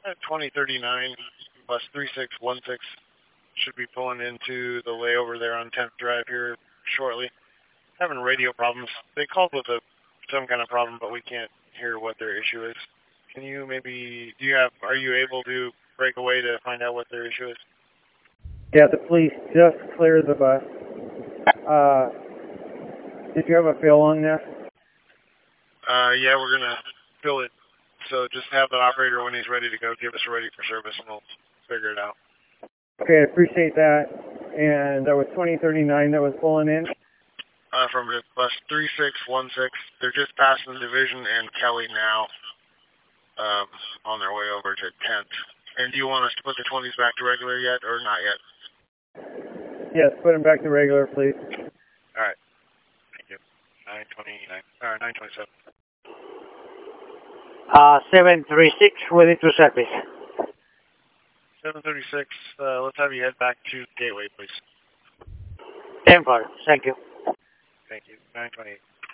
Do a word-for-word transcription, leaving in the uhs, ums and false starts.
At twenty thirty-nine, bus three six one six should be pulling into the layover there on tenth Drive here shortly. Having radio problems. They called with a some kind of problem, but we can't hear what their issue is. Can you maybe, do you have, are you able to break away to find out what their issue is? Yeah, the police just cleared the bus. Uh, did you have a fill on there? Uh, yeah, we're going to fill it. So just have the operator, when he's ready to go, give us a ready for service, and we'll figure it out. Okay, I appreciate that. And that was twenty thirty-nine that was pulling in? Uh, from bus three six one six. They're just passing the Division and Kelly now, um, on their way over to tenth. And do you want us to put the twenties back to regular yet, or not yet? Yes, put them back to regular, please. All right. Thank you. nine twenty-nine, or nine twenty-seven. Uh, seven three six, ready to service. seven thirty-six, uh, let's have you head back to Gateway, please. ten four, thank you. Thank you. nine twenty-eight.